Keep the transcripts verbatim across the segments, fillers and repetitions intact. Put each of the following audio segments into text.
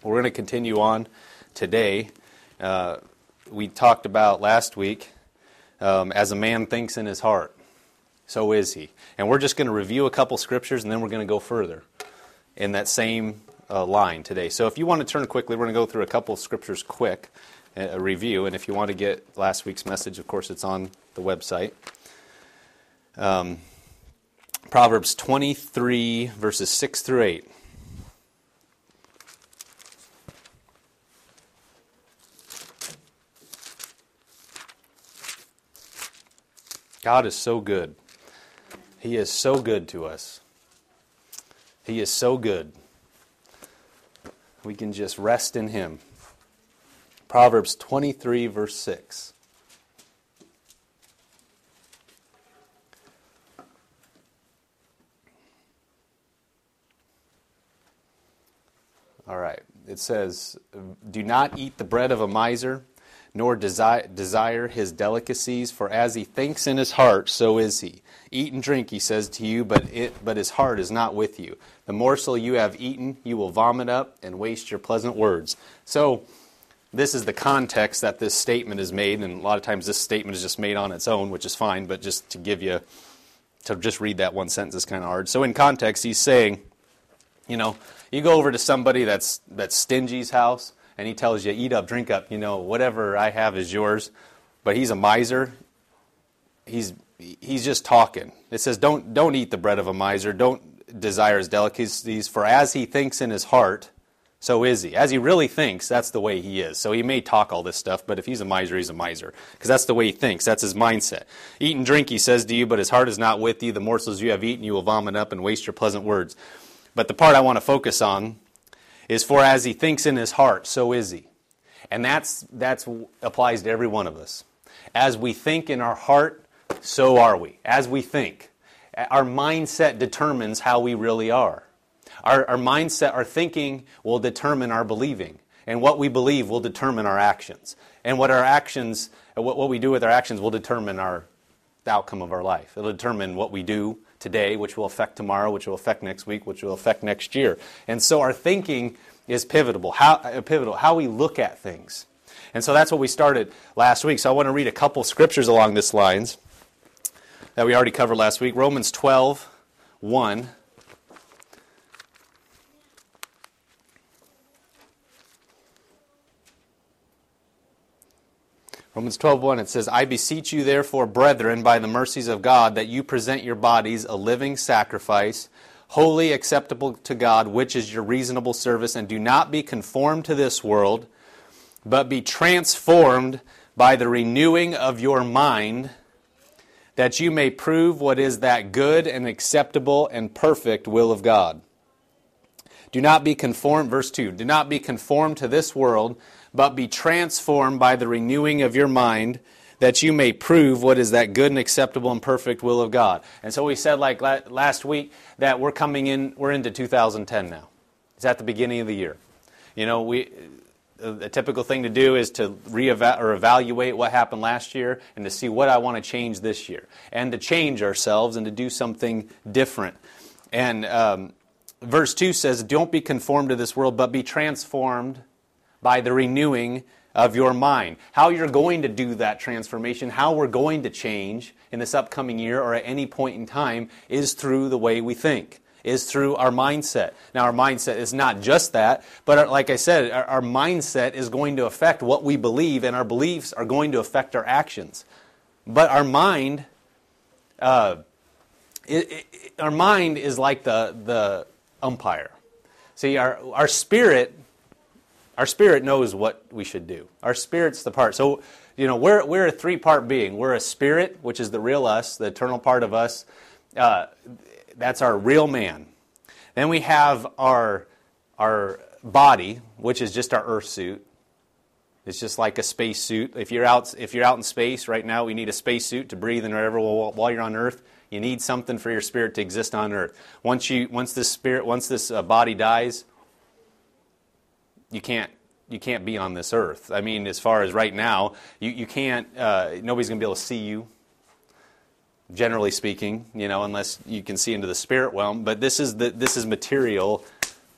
We're going to continue on today. Uh, we talked about last week, um, as a man thinks in his heart, so is he. And we're just going to review a couple scriptures, and then we're going to go further in that same uh, line today. So if you want to turn quickly, we're going to go through a couple of scriptures quick, a review. And if you want to get last week's message, of course, it's on the website. Um, Proverbs twenty-three, verses six through eight. God is so good. He is so good to us. He is so good. We can just rest in Him. Proverbs twenty-three, verse six. All right. It says, "Do not eat the bread of a miser, nor desi- desire his delicacies, for as he thinks in his heart, so is he. Eat and drink, he says to you, but it, but his heart is not with you. The morsel you have eaten, you will vomit up and waste your pleasant words." So, this is the context that this statement is made, and a lot of times this statement is just made on its own, which is fine, but just to give you, to just read that one sentence is kind of hard. So in context, he's saying, you know, you go over to somebody that's that's stingy's house, and he tells you, eat up, drink up, you know, whatever I have is yours. But he's a miser. He's he's just talking. It says, don't don't eat the bread of a miser. Don't desire his delicacies. For as he thinks in his heart, so is he. As he really thinks, that's the way he is. So he may talk all this stuff, but if he's a miser, he's a miser. Because that's the way he thinks. That's his mindset. Eat and drink, he says to you, but his heart is not with you. The morsels you have eaten, you will vomit up and waste your pleasant words. But the part I want to focus on is, for as he thinks in his heart, so is he. And that's that's applies to every one of us. As we think in our heart, so are we. As we think. Our mindset determines how we really are. Our, our mindset, our thinking will determine our believing. And what we believe will determine our actions. And what our actions, what, what we do with our actions will determine our, the outcome of our life. It'll determine what we do today, which will affect tomorrow, which will affect next week, which will affect next year. And so our thinking is pivotal, how, uh, pivotal, how we look at things. And so that's what we started last week. So I want to read a couple scriptures along this lines that we already covered last week. Romans twelve, one. Romans twelve, one, it says, "I beseech you therefore, brethren, by the mercies of God, that you present your bodies a living sacrifice, holy, acceptable to God, which is your reasonable service, and do not be conformed to this world, but be transformed by the renewing of your mind, that you may prove what is that good and acceptable and perfect will of God. Do not be conformed," verse two, "do not be conformed to this world, but be transformed by the renewing of your mind, that you may prove what is that good and acceptable and perfect will of God." And so we said, like last week, that we're coming in, we're into two thousand ten now. It's at the beginning of the year. You know, we a typical thing to do is to re-evaluate or evaluate what happened last year and to see what I want to change this year. And to change ourselves and to do something different. And um, verse two says, "Don't be conformed to this world, but be transformed by the renewing of your mind." How you're going to do that transformation, how we're going to change in this upcoming year or at any point in time, is through the way we think, is through our mindset. Now, our mindset is not just that, but like I said, our, our mindset is going to affect what we believe, and our beliefs are going to affect our actions. But our mind, uh, it, it, our mind is like the the umpire. See, our our spirit. Our spirit knows what we should do. Our spirit's the part. So, you know, we're we're a three-part being. We're a spirit, which is the real us, the eternal part of us. Uh, that's our real man. Then we have our our body, which is just our earth suit. It's just like a space suit. If you're out if you're out in space right now, we need a space suit to breathe and whatever while, while you're on Earth. You need something for your spirit to exist on Earth. Once you once this spirit once this uh, body dies, you can't you can't be on this earth. I mean, as far as right now, you you can't. Uh, nobody's going to be able to see you. Generally speaking, you know, unless you can see into the spirit realm. But this is the this is material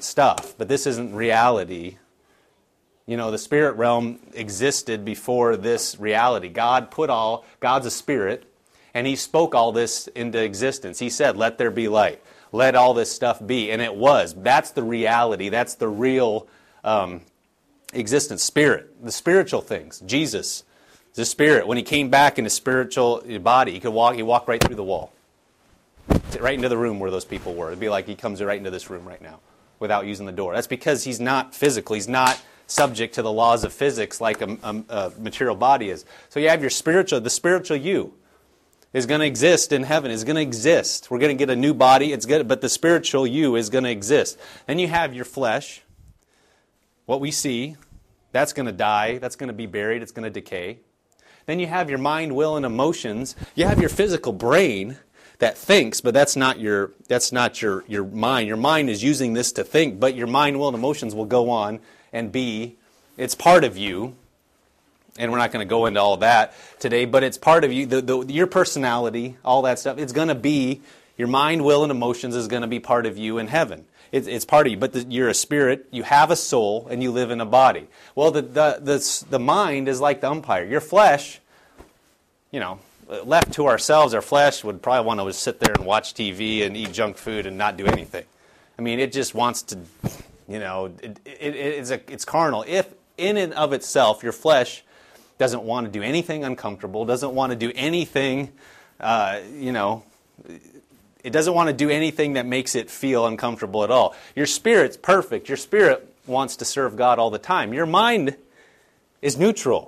stuff, but this isn't reality. You know, the spirit realm existed before this reality. God put all, God's a spirit, and He spoke all this into existence. He said, let there be light. Let all this stuff be. And it was. That's the reality. That's the real um, existence. Spirit. The spiritual things. Jesus, the spirit. When He came back in His spiritual body, He could walk, He walked right through the wall. Right into the room where those people were. It'd be like He comes right into this room right now without using the door. That's because He's not physical. He's not subject to the laws of physics like a, a, a material body is. So you have your spiritual, the spiritual you is going to exist in heaven, is going to exist. We're going to get a new body, it's good, but the spiritual you is going to exist. Then you have your flesh, what we see, that's going to die, that's going to be buried, it's going to decay. Then you have your mind, will, and emotions. You have your physical brain that thinks, but that's not your that's not your, your mind. Your mind is using this to think, but your mind, will, and emotions will go on and be, it's part of you, and we're not going to go into all that today, but it's part of you, the, the, your personality, all that stuff, it's going to be, your mind, will, and emotions is going to be part of you in heaven. It's, it's part of you, but the, you're a spirit, you have a soul, and you live in a body. Well, the, the, the, the mind is like the umpire. Your flesh, you know, left to ourselves, our flesh would probably want to sit there and watch T V and eat junk food and not do anything. I mean, it just wants to... You know, it, it, it's, a, it's carnal. If in and of itself your flesh doesn't want to do anything uncomfortable, doesn't want to do anything, uh, you know, it doesn't want to do anything that makes it feel uncomfortable at all. Your spirit's perfect. Your spirit wants to serve God all the time. Your mind is neutral.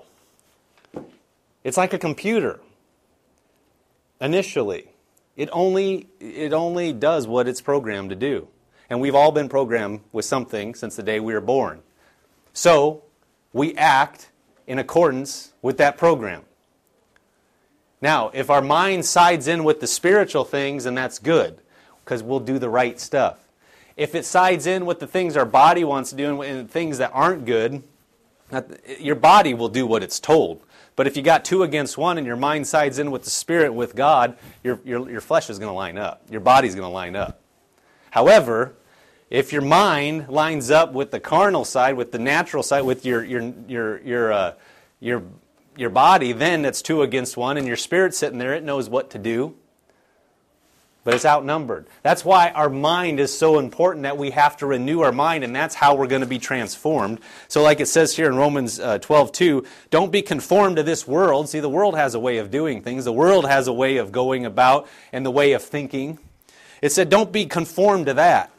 It's like a computer. Initially, it only it only does what it's programmed to do. And we've all been programmed with something since the day we were born. So, we act in accordance with that program. Now, if our mind sides in with the spiritual things, then that's good, because we'll do the right stuff. If it sides in with the things our body wants to do and things that aren't good, your body will do what it's told. But if you got two against one and your mind sides in with the Spirit, with God, your, your, your flesh is going to line up. Your body's going to line up. However, if your mind lines up with the carnal side, with the natural side, with your your your your uh, your your body, then it's two against one, and your spirit's sitting there. It knows what to do, but it's outnumbered. That's why our mind is so important, that we have to renew our mind, and that's how we're going to be transformed. So like it says here in Romans uh, twelve two, don't be conformed to this world. See, the world has a way of doing things. The world has a way of going about and the way of thinking. It said, don't be conformed to that.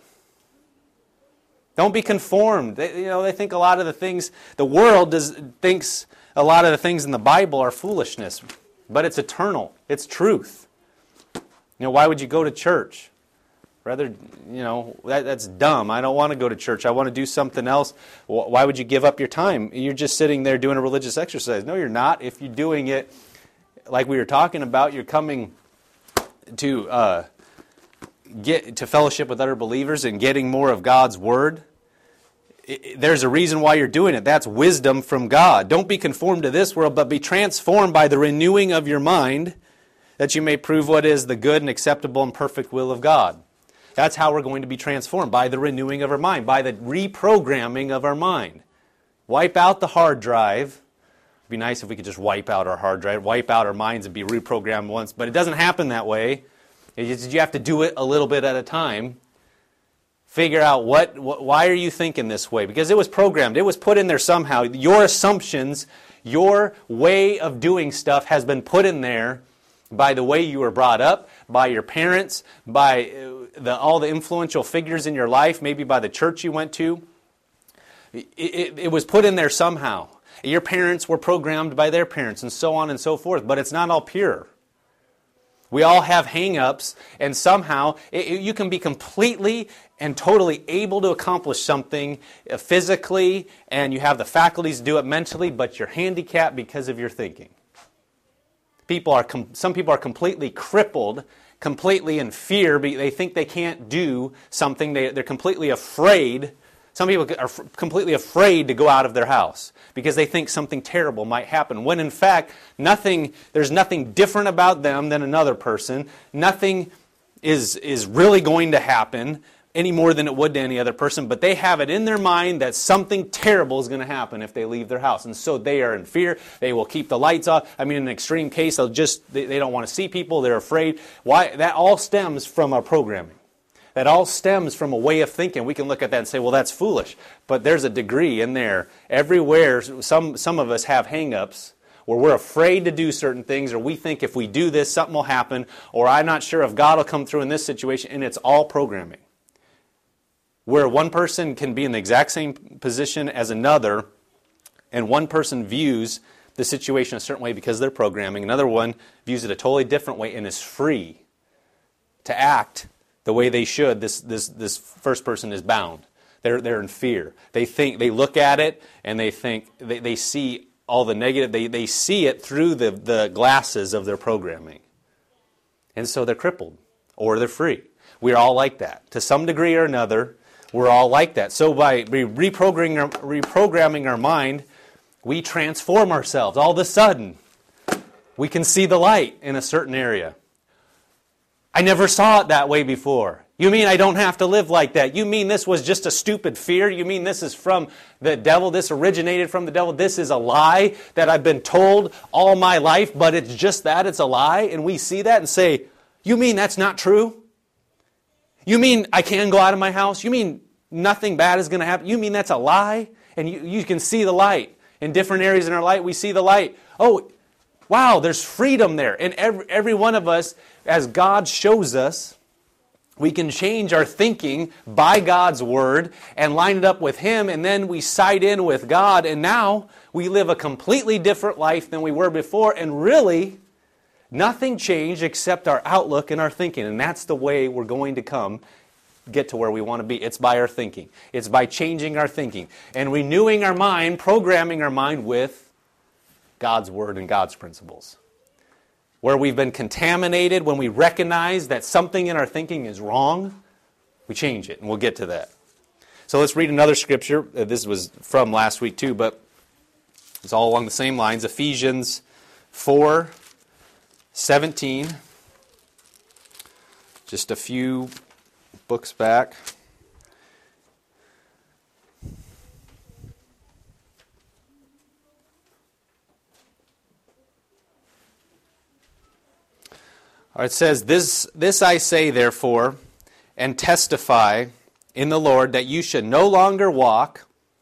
Don't be conformed. They, you know, they think a lot of the things, the world does, thinks a lot of the things in the Bible are foolishness, but it's eternal. It's truth. You know, why would you go to church? Rather, you know, that, that's dumb. I don't want to go to church. I want to do something else. Why would you give up your time? You're just sitting there doing a religious exercise. No, you're not. If you're doing it like we were talking about, you're coming to uh, get to fellowship with other believers and getting more of God's Word. There's a reason why you're doing it. That's wisdom from God. Don't be conformed to this world, but be transformed by the renewing of your mind, that you may prove what is the good and acceptable and perfect will of God. That's how we're going to be transformed, by the renewing of our mind, by the reprogramming of our mind. Wipe out the hard drive. It'd be nice if we could just wipe out our hard drive, wipe out our minds and be reprogrammed once, but it doesn't happen that way. You have to do it a little bit at a time. Figure out what, what, why are you thinking this way? Because it was programmed. It was put in there somehow. Your assumptions, your way of doing stuff has been put in there by the way you were brought up, by your parents, by the, all the influential figures in your life, maybe by the church you went to. It, it, it was put in there somehow. Your parents were programmed by their parents, and so on and so forth. But it's not all pure. We all have hang-ups, and somehow it, it, you can be completely and totally able to accomplish something physically, and you have the faculties to do it mentally, but you're handicapped because of your thinking. People are com- some people are completely crippled, completely in fear. They think they can't do something. They, they're completely afraid. Some people are f- completely afraid to go out of their house because they think something terrible might happen. When in fact, nothing. There's nothing different about them than another person. Nothing is is really going to happen any more than it would to any other person, but they have it in their mind that something terrible is going to happen if they leave their house. And so they are in fear. They will keep the lights off. I mean, in an extreme case, they'll just, they, they don't want to see people. They're afraid. Why? That all stems from our programming. That all stems from a way of thinking. We can look at that and say, well, that's foolish. But there's a degree in there. Everywhere, some, some of us have hang-ups where we're afraid to do certain things, or we think if we do this, something will happen, or I'm not sure if God will come through in this situation, and it's all programming. Where one person can be in the exact same position as another, and one person views the situation a certain way because they're programming, another one views it a totally different way and is free to act the way they should. This this this first person is bound. They're they're in fear. They think they look at it and they think they, they see all the negative. They they see it through the, the glasses of their programming. And so they're crippled or they're free. We're all like that. To some degree or another, we're all like that. So by reprogramming our, reprogramming our mind, we transform ourselves. All of a sudden, we can see the light in a certain area. I never saw it that way before. You mean I don't have to live like that? You mean this was just a stupid fear? You mean this is from the devil? This originated from the devil? This is a lie that I've been told all my life, but it's just that, it's a lie? And we see that and say, you mean that's not true? You mean I can go out of my house? You mean nothing bad is going to happen? You mean that's a lie? And you, you can see the light. In different areas in our life, we see the light. Oh, wow, there's freedom there. And every, every one of us, as God shows us, we can change our thinking by God's Word and line it up with Him, and then we side in with God, and now we live a completely different life than we were before, and really, nothing changed except our outlook and our thinking, and that's the way we're going to come, get to where we want to be. It's by our thinking. It's by changing our thinking and renewing our mind, programming our mind with God's Word and God's principles. Where we've been contaminated, when we recognize that something in our thinking is wrong, we change it, and we'll get to that. So let's read another scripture. This was from last week too, but it's all along the same lines. Ephesians four seventeen. Just a few books back. It says, this, this I say, therefore, and testify in the Lord, that you should no longer walk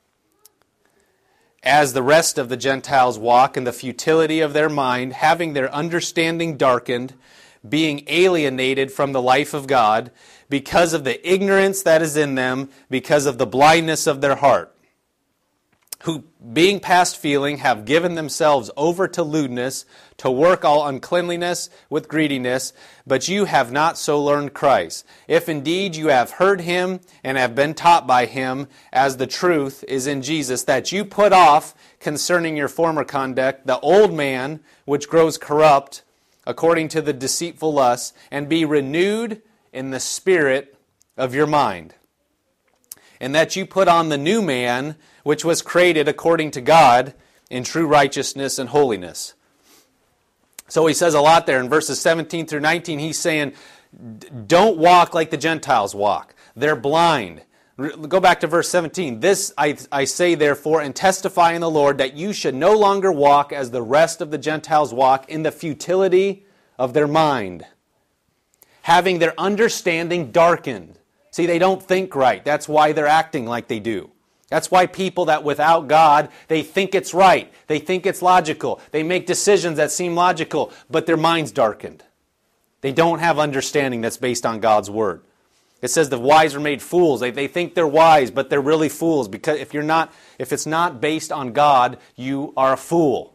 as the rest of the Gentiles walk in the futility of their mind, having their understanding darkened, being alienated from the life of God, because of the ignorance that is in them, because of the blindness of their heart, who, being past feeling, have given themselves over to lewdness, to work all uncleanliness with greediness, but you have not so learned Christ. If indeed you have heard Him and have been taught by Him, as the truth is in Jesus, that you put off concerning your former conduct the old man, which grows corrupt according to the deceitful lusts, and be renewed in the spirit of your mind. And that you put on the new man, which was created according to God in true righteousness and holiness. So he says a lot there in verses seventeen through nineteen. He's saying, don't walk like the Gentiles walk. They're blind. Go back to verse seventeen. This I, I say therefore, and testify in the Lord, that you should no longer walk as the rest of the Gentiles walk, in the futility of their mind, having their understanding darkened. See, they don't think right. That's why they're acting like they do. That's why people that without God, they think it's right. They think it's logical. They make decisions that seem logical, but their mind's darkened. They don't have understanding that's based on God's Word. It says the wise are made fools. They, they think they're wise, but they're really fools, because if you're not, if it's not based on God, you are a fool.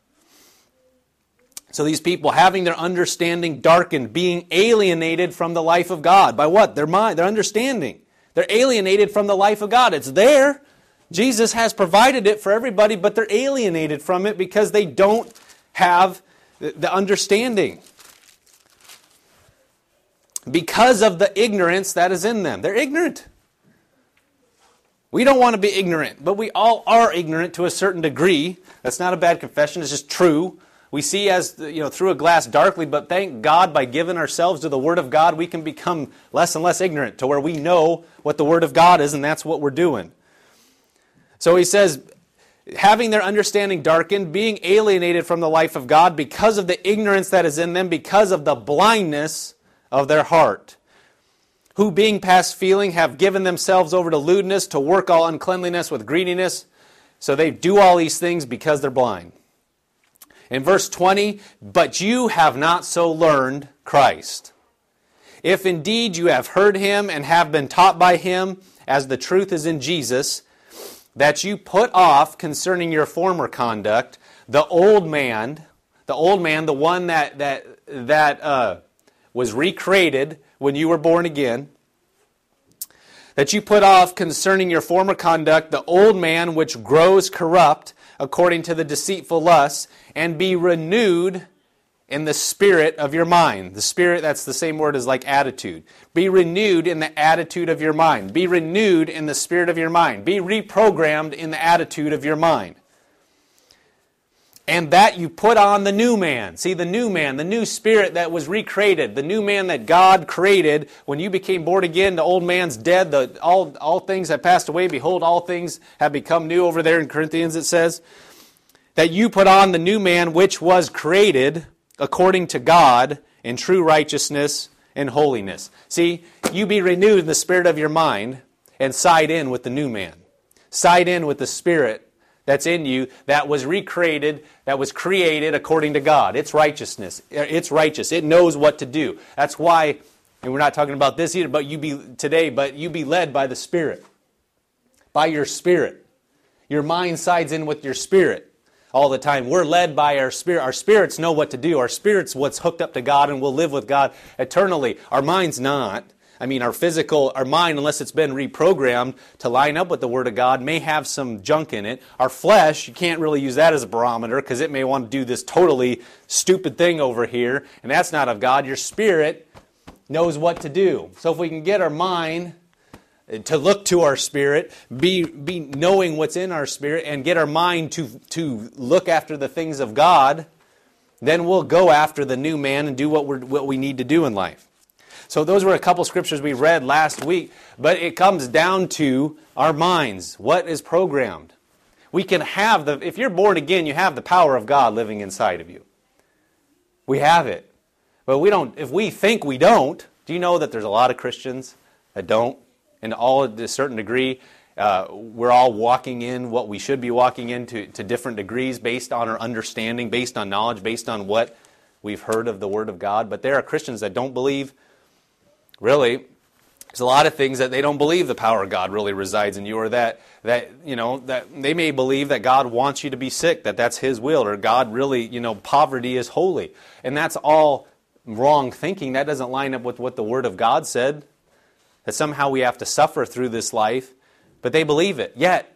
So these people, having their understanding darkened, being alienated from the life of God. By what? Their mind, their understanding. They're alienated from the life of God. It's there. Jesus has provided it for everybody, but they're alienated from it because they don't have the understanding. Because of the ignorance that is in them. They're ignorant. We don't want to be ignorant, but we all are ignorant to a certain degree. That's not a bad confession. It's just true. We see as, you know, through a glass darkly, but thank God by giving ourselves to the Word of God, we can become less and less ignorant to where we know what the Word of God is, and that's what we're doing. So he says, having their understanding darkened, being alienated from the life of God because of the ignorance that is in them, because of the blindness of their heart, who being past feeling have given themselves over to lewdness, to work all uncleanliness with greediness. So they do all these things because they're blind. In verse twenty, but you have not so learned Christ. If indeed you have heard Him and have been taught by Him, as the truth is in Jesus, that you put off concerning your former conduct, the old man, the old man, the one that that that uh, was recreated when you were born again, that you put off concerning your former conduct, the old man which grows corrupt according to the deceitful lusts, and be renewed in the spirit of your mind. The spirit, that's the same word as like attitude. Be renewed in the attitude of your mind. Be renewed in the spirit of your mind. Be reprogrammed in the attitude of your mind. And that you put on the new man. See, the new man, the new spirit that was recreated, the new man that God created when you became born again. The old man's dead. The, all, all things have passed away. Behold, all things have become new. Over there in Corinthians it says, that you put on the new man which was created according to God in true righteousness and holiness. See, you be renewed in the spirit of your mind and side in with the new man. Side in with the spirit that's in you, that was recreated, that was created according to God. It's righteousness. It's righteous. It knows what to do. That's why, and we're not talking about this either, but you be today, but you be led by the Spirit. By your spirit. Your mind sides in with your spirit all the time. We're led by our spirit. Our spirits know what to do. Our spirit's what's hooked up to God and will live with God eternally. Our mind's not. I mean, our physical, our mind, unless it's been reprogrammed to line up with the Word of God, may have some junk in it. Our flesh, you can't really use that as a barometer because it may want to do this totally stupid thing over here, and that's not of God. Your spirit knows what to do. So if we can get our mind to look to our spirit, be be knowing what's in our spirit, and get our mind to, to look after the things of God, then we'll go after the new man and do what we're what we need to do in life. So those were a couple scriptures we read last week, but it comes down to our minds. What is programmed? We can have the, if you're born again, you have the power of God living inside of you. We have it. But we don't, if we think we don't, do you know that there's a lot of Christians that don't? And all to a certain degree, uh, we're all walking in what we should be walking into to different degrees based on our understanding, based on knowledge, based on what we've heard of the Word of God. But there are Christians that don't believe. Really, there's a lot of things that they don't believe the power of God really resides in you, or that, that you know, that they may believe that God wants you to be sick, that that's His will, or God really, you know, poverty is holy. And that's all wrong thinking. That doesn't line up with what the Word of God said, that somehow we have to suffer through this life. But they believe it, yet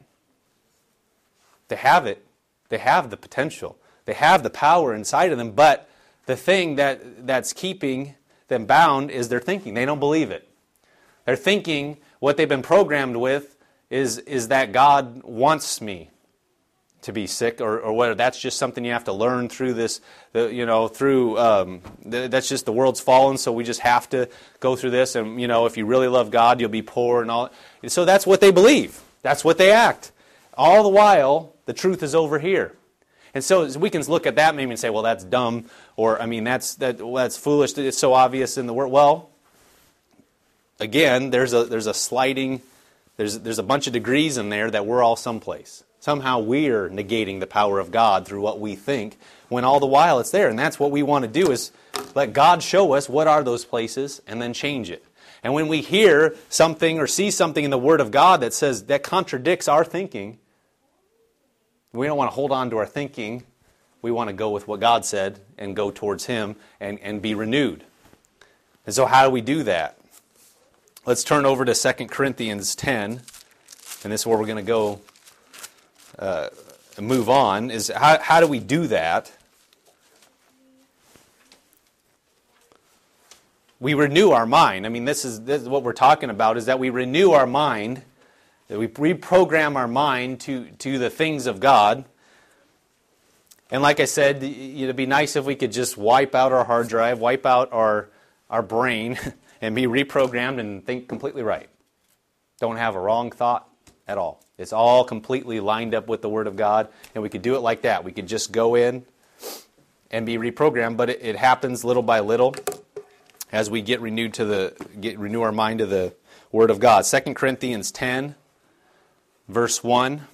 they have it. They have the potential. They have the power inside of them, but the thing that that's keeping them bound is their thinking. They don't believe it. They're thinking what they've been programmed with is, is that God wants me to be sick, or, or whether that's just something you have to learn through this, the, you know, through, um, the, that's just the world's fallen, so we just have to go through this, and, you know, if you really love God, you'll be poor and all. So that's what they believe. That's what they act. All the while, the truth is over here. And so we can look at that maybe and say, well, that's dumb, or, I mean, that's that well, that's foolish. It's so obvious in the Word. Well, again, there's a there's a sliding, there's there's a bunch of degrees in there that we're all someplace. Somehow we're negating the power of God through what we think, when all the while it's there. And that's what we want to do, is let God show us what are those places and then change it. And when we hear something or see something in the Word of God that says that contradicts our thinking, we don't want to hold on to our thinking. We want to go with what God said and go towards Him and, and be renewed. And so how do we do that? Let's turn over to Second Corinthians ten. And this is where we're going to go uh, move on. Is how, how do we do that? We renew our mind. I mean, this is, this is what we're talking about, is that we renew our mind, that we reprogram our mind to, to the things of God. And like I said, it'd be nice if we could just wipe out our hard drive, wipe out our, our brain, and be reprogrammed and think completely right. Don't have a wrong thought at all. It's all completely lined up with the Word of God, and we could do it like that. We could just go in and be reprogrammed, but it, it happens little by little as we get renewed to the get renew our mind to the Word of God. Second Corinthians ten, verse one.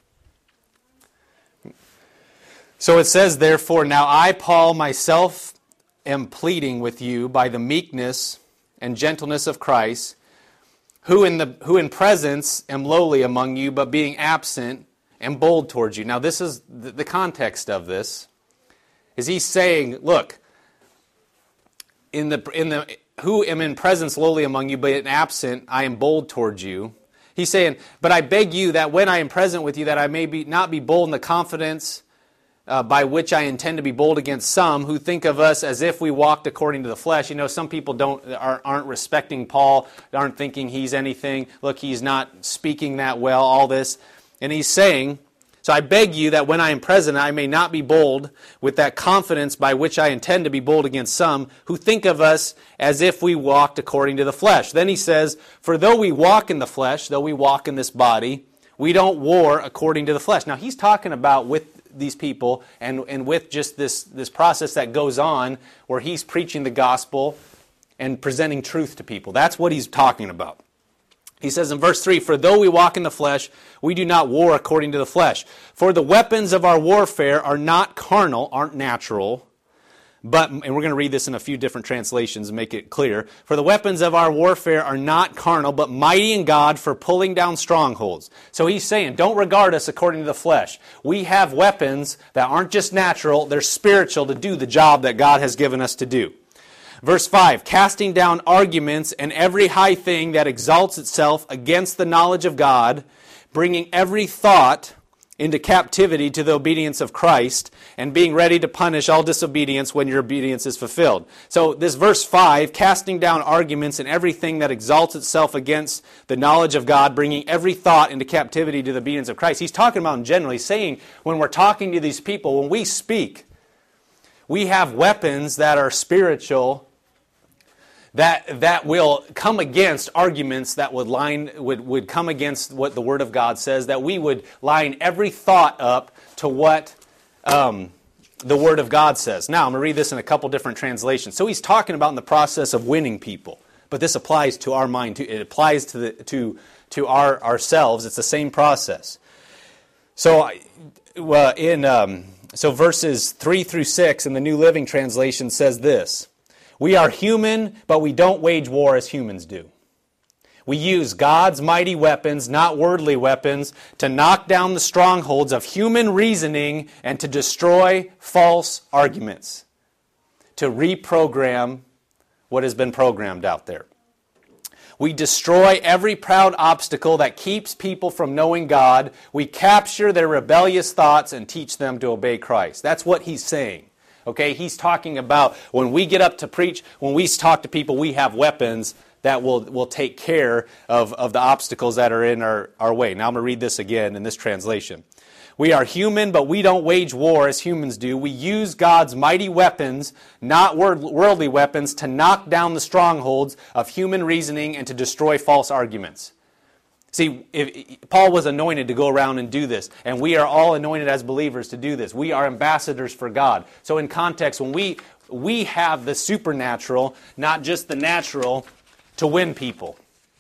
So it says, therefore, now I, Paul, myself am pleading with you by the meekness and gentleness of Christ, who in the who in presence am lowly among you, but being absent am bold towards you. Now this is the, the context of this. Is he saying, look, in the in the who am in presence lowly among you, but in absent I am bold towards you. He's saying, but I beg you that when I am present with you, that I may be not be bold in the confidence Uh, by which I intend to be bold against some who think of us as if we walked according to the flesh. You know, some people don't are, aren't respecting Paul, aren't thinking he's anything. Look, he's not speaking that well, all this. And he's saying, so I beg you that when I am present, I may not be bold with that confidence by which I intend to be bold against some who think of us as if we walked according to the flesh. Then he says, for though we walk in the flesh, though we walk in this body, we don't war according to the flesh. Now, he's talking about with these people and, and with just this, this process that goes on where he's preaching the gospel and presenting truth to people. That's what he's talking about. He says in verse three, for though we walk in the flesh, we do not war according to the flesh. For the weapons of our warfare are not carnal, aren't natural, but, and we're going to read this in a few different translations and make it clear. For the weapons of our warfare are not carnal, but mighty in God for pulling down strongholds. So he's saying, don't regard us according to the flesh. We have weapons that aren't just natural, they're spiritual to do the job that God has given us to do. Verse five, casting down arguments and every high thing that exalts itself against the knowledge of God, bringing every thought into captivity to the obedience of Christ, and being ready to punish all disobedience when your obedience is fulfilled. So this verse five, casting down arguments and everything that exalts itself against the knowledge of God, bringing every thought into captivity to the obedience of Christ. He's talking about in general. He's saying when we're talking to these people, when we speak, we have weapons that are spiritual that that will come against arguments that would line would, would come against what the Word of God says, that we would line every thought up to what um, the Word of God says. Now, I'm going to read this in a couple different translations. So he's talking about in the process of winning people, but this applies to our mind too. It applies to the to to our ourselves. It's the same process. So, uh, in um, so verses three through six in the New Living Translation says this. We are human, but we don't wage war as humans do. We use God's mighty weapons, not worldly weapons, to knock down the strongholds of human reasoning and to destroy false arguments, to reprogram what has been programmed out there. We destroy every proud obstacle that keeps people from knowing God. We capture their rebellious thoughts and teach them to obey Christ. That's what he's saying. Okay, he's talking about when we get up to preach, when we talk to people, we have weapons that will, will take care of, of the obstacles that are in our, our way. Now I'm going to read this again in this translation. We are human, but we don't wage war as humans do. We use God's mighty weapons, not worldly weapons, to knock down the strongholds of human reasoning and to destroy false arguments. See, if, Paul was anointed to go around and do this, and we are all anointed as believers to do this. We are ambassadors for God. So in context, when we we have the supernatural, not just the natural, to win people.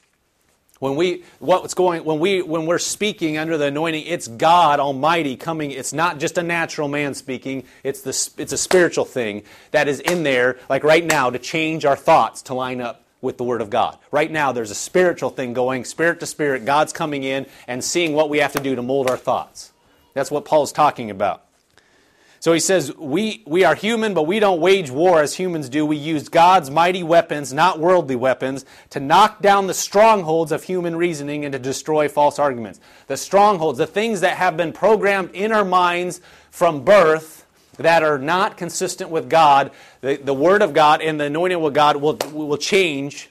When we what's going when we when we're speaking under the anointing, it's God Almighty coming. It's not just a natural man speaking. It's the it's a spiritual thing that is in there, like right now, to change our thoughts to line up with the Word of God. Right now, there's a spiritual thing going, spirit to spirit. God's coming in and seeing what we have to do to mold our thoughts. That's what Paul's talking about. So he says, we, we are human, but we don't wage war as humans do. We use God's mighty weapons, not worldly weapons, to knock down the strongholds of human reasoning and to destroy false arguments. The strongholds, the things that have been programmed in our minds from birth that are not consistent with God, the, the Word of God and the anointing of God will, will change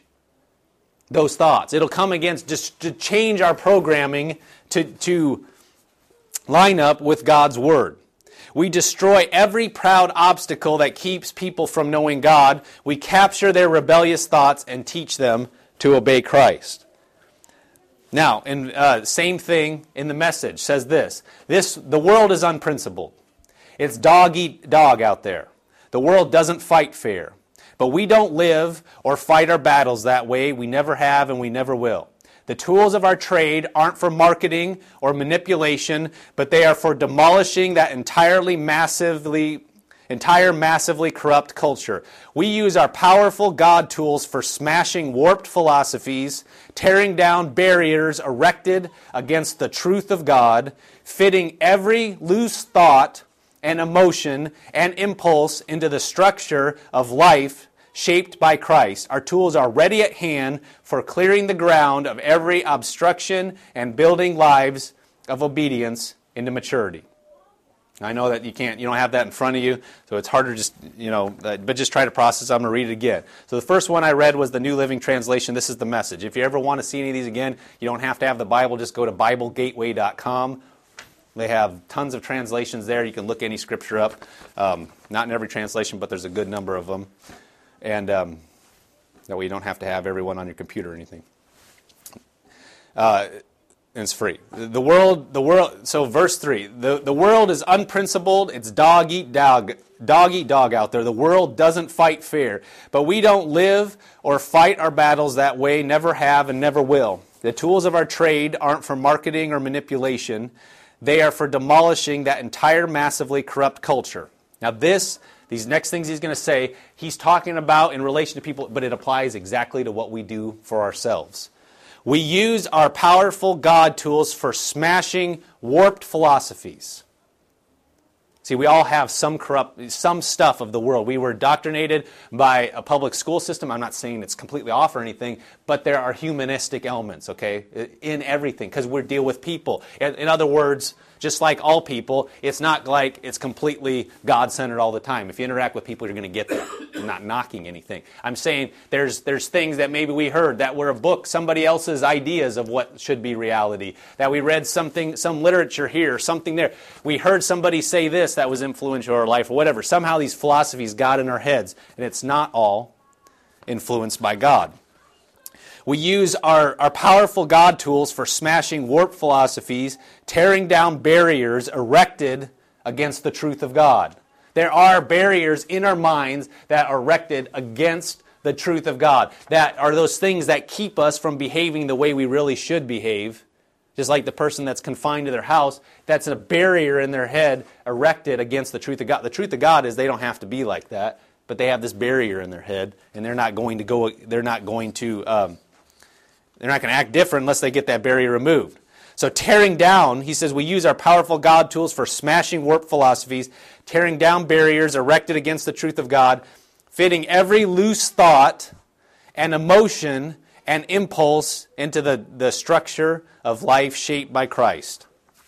those thoughts. It'll come against, just to change our programming to, to line up with God's Word. We destroy every proud obstacle that keeps people from knowing God. We capture their rebellious thoughts and teach them to obey Christ. Now, in uh, same thing in the Message says this. This the world is unprincipled. It's dog eat dog out there. The world doesn't fight fair. But we don't live or fight our battles that way. We never have and we never will. The tools of our trade aren't for marketing or manipulation, but they are for demolishing that entirely massively, entire massively corrupt culture. We use our powerful God tools for smashing warped philosophies, tearing down barriers erected against the truth of God, fitting every loose thought and emotion and impulse into the structure of life shaped by Christ. Our tools are ready at hand for clearing the ground of every obstruction and building lives of obedience into maturity. I know that you can't, you don't have that in front of you, so it's harder just, you know, but just try to process. I'm going to read it again. So the first one I read was the New Living Translation. This is the Message. If you ever want to see any of these again, you don't have to have the Bible. Just go to Bible Gateway dot com. They have tons of translations there. You can look any scripture up. Um, not in every translation, but there's a good number of them. And um, that way you don't have to have everyone on your computer or anything. Uh, and it's free. The world, the world. So verse three, the, the world is unprincipled. It's dog eat dog, dog eat dog out there. The world doesn't fight fair. But we don't live or fight our battles that way, never have and never will. The tools of our trade aren't for marketing or manipulation. They are for demolishing that entire massively corrupt culture. Now this, these next things he's going to say, he's talking about in relation to people, but it applies exactly to what we do for ourselves. We use our powerful God tools for smashing warped philosophies. See, we all have some corrupt, some stuff of the world. We were indoctrinated by a public school system. I'm not saying it's completely off or anything, but there are humanistic elements, okay, in everything, because we deal with people. In, in other words, just like all people, it's not like it's completely God-centered all the time. If you interact with people, you're going to get that. I'm not knocking anything. I'm saying there's there's things that maybe we heard that were a book, somebody else's ideas of what should be reality, that we read something, some literature here, something there. We heard somebody say this that was influential in our life or whatever. Somehow these philosophies got in our heads, and it's not all influenced by God. We use our, our powerful God tools for smashing warped philosophies, tearing down barriers erected against the truth of God. There are barriers in our minds that are erected against the truth of God. That are those things that keep us from behaving the way we really should behave. Just like the person that's confined to their house, that's a barrier in their head erected against the truth of God. The truth of God is they don't have to be like that, but they have this barrier in their head, and they're not going to go. They're not going to. Um, they're not going to act different unless they get that barrier removed. So tearing down, he says, we use our powerful God tools for smashing warped philosophies, tearing down barriers erected against the truth of God, fitting every loose thought and emotion and impulse into the, the structure of life shaped by Christ.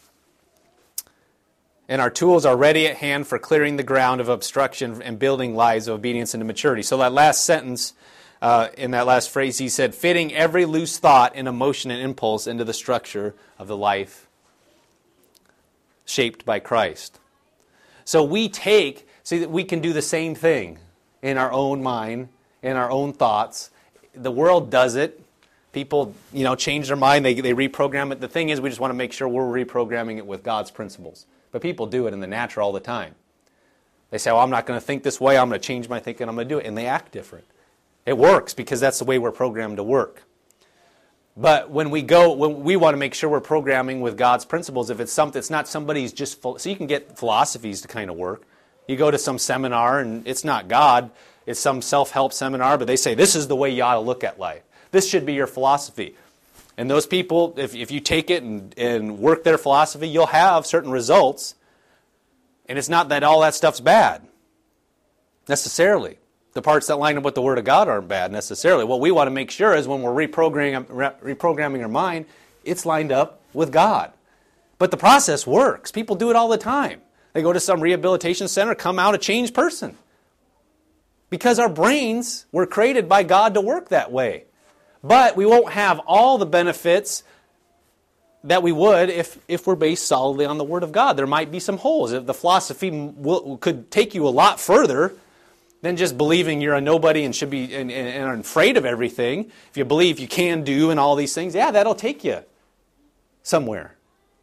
And our tools are ready at hand for clearing the ground of obstruction and building lives of obedience into maturity. So that last sentence, uh, in that last phrase, he said, fitting every loose thought and emotion and impulse into the structure of the life shaped by Christ. So we take, see that we can do the same thing in our own mind, in our own thoughts. The world does it. People, you know, change their mind, they, they reprogram it. The thing is, we just want to make sure we're reprogramming it with God's principles. But people do it in the natural all the time. They say, well, I'm not going to think this way, I'm going to change my thinking, I'm going to do it. And they act different. It works because that's the way we're programmed to work. But when we go, when we want to make sure we're programming with God's principles, if it's something, it's not somebody's just, so you can get philosophies to kind of work. You go to some seminar and it's not God, it's some self-help seminar, but they say this is the way you ought to look at life. This should be your philosophy. And those people, if, if you take it and, and work their philosophy, you'll have certain results. And it's not that all that stuff's bad, necessarily. The parts that line up with the Word of God aren't bad, necessarily. What we want to make sure is when we're reprogramming, reprogramming our mind, it's lined up with God. But the process works. People do it all the time. They go to some rehabilitation center, come out a changed person. Because our brains were created by God to work that way. But we won't have all the benefits that we would if, if we're based solidly on the Word of God. There might be some holes. If the philosophy will, could take you a lot further than just believing you're a nobody and should be and, and, and are afraid of everything. If you believe you can do and all these things, yeah, that'll take you somewhere.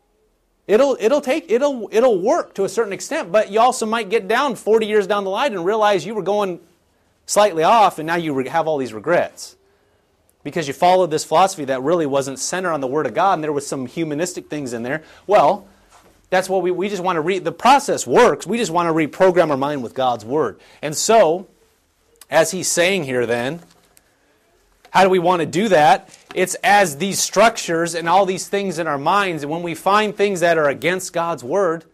It'll it'll take it'll it'll work to a certain extent, but you also might get down forty years down the line and realize you were going slightly off, and now you have all these regrets. Because you followed this philosophy that really wasn't centered on the Word of God, and there was some humanistic things in there. Well, that's what we, we just want to read. The process works. We just want to reprogram our mind with God's Word. And so, as he's saying here then, how do we want to do that? It's as these structures and all these things in our minds, and when we find things that are against God's Word,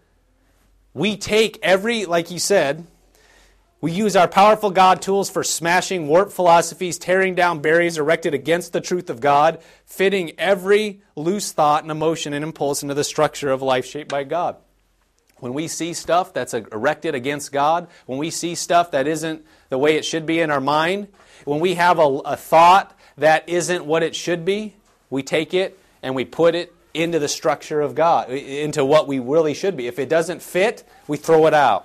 we take every, like he said, we use our powerful God tools for smashing warped philosophies, tearing down barriers erected against the truth of God, fitting every loose thought and emotion and impulse into the structure of life shaped by God. When we see stuff that's erected against God, when we see stuff that isn't the way it should be in our mind, when we have a, a thought that isn't what it should be, we take it and we put it into the structure of God, into what we really should be. If it doesn't fit, we throw it out.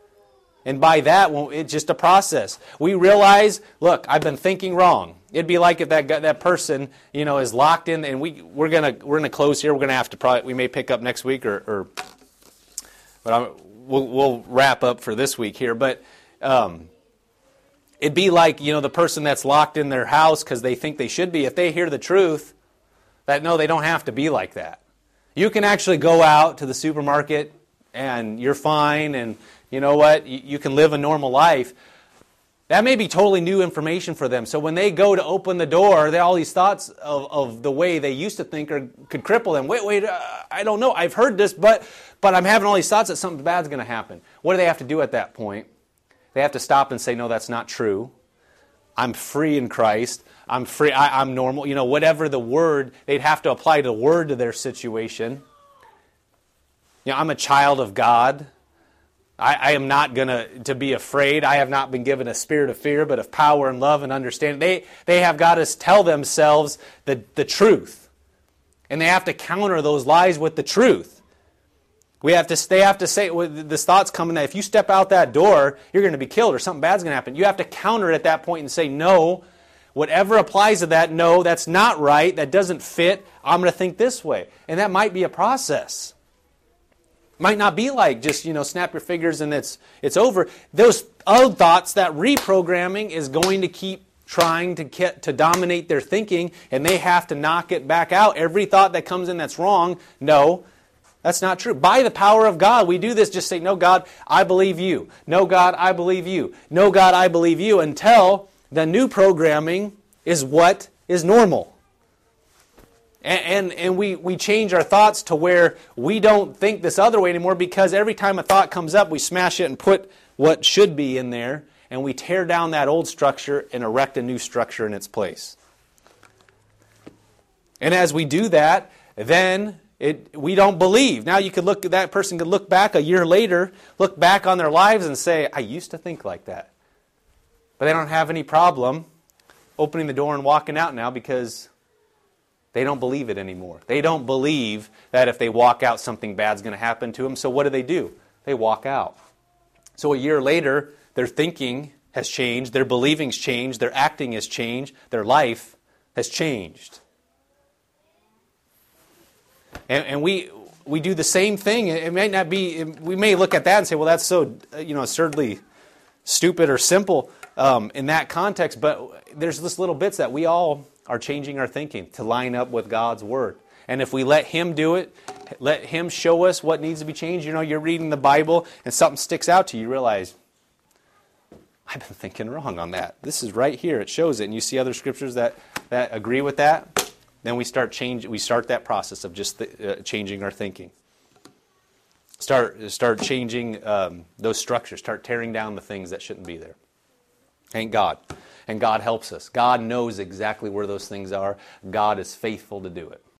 And by that, it's just a process. We realize, look, I've been thinking wrong. It'd be like if that guy, that person, you know, is locked in, and we we're gonna we're gonna close here. We're gonna have to probably we may pick up next week, or, or but I'm, we'll we'll wrap up for this week here. But um, it'd be like, you know, the person that's locked in their house because they think they should be. If they hear the truth, that no, they don't have to be like that. You can actually go out to the supermarket and you're fine, and you know what? You can live a normal life. That may be totally new information for them. So when they go to open the door, they all these thoughts of, of the way they used to think are, could cripple them. Wait, wait, uh, I don't know. I've heard this, but but I'm having all these thoughts that something bad's going to happen. What do they have to do at that point? They have to stop and say, no, that's not true. I'm free in Christ. I'm free. I, I'm normal. You know, whatever the word, they'd have to apply the word to their situation. You know, I'm a child of God. I, I am not going to to be afraid. I have not been given a spirit of fear, but of power and love and understanding. They they have got to tell themselves the, the truth. And they have to counter those lies with the truth. We have to, they have to say, this thought's coming that if you step out that door, you're going to be killed or something bad's going to happen. You have to counter it at that point and say, no, whatever applies to that, no, that's not right, that doesn't fit, I'm going to think this way. And that might be a process. Might not be like just, you know, snap your fingers and it's it's over. Those other thoughts, that reprogramming is going to keep trying to get to dominate their thinking, and they have to knock it back out. Every thought that comes in that's wrong, no, that's not true. By the power of God, we do this. Just say, no, God, I believe you. No, God, I believe you. No, God, I believe you, until the new programming is what is normal. And, and and we, we change our thoughts to where we don't think this other way anymore, because every time a thought comes up, we smash it and put what should be in there, and we tear down that old structure and erect a new structure in its place. And as we do that, then it we don't believe. Now you could look, that person could look back a year later, look back on their lives and say, I used to think like that. But they don't have any problem opening the door and walking out now because they don't believe it anymore. They don't believe that if they walk out, something bad's going to happen to them. So what do they do? They walk out. So a year later, their thinking has changed, their believing's changed, their acting has changed, their life has changed. And, and we we do the same thing. It might not be. We may look at that and say, "Well, that's so you know absurdly stupid or simple um, in that context." But there's just little bits that we all are changing our thinking to line up with God's Word. And if we let Him do it, let Him show us what needs to be changed. You know, you're reading the Bible and something sticks out to you. You realize, I've been thinking wrong on that. This is right here. It shows it. And you see other scriptures that, that agree with that. Then we start change. We start that process of just th- uh, changing our thinking. Start start changing um, those structures. Start tearing down the things that shouldn't be there. Thank God. And God helps us. God knows exactly where those things are. God is faithful to do it.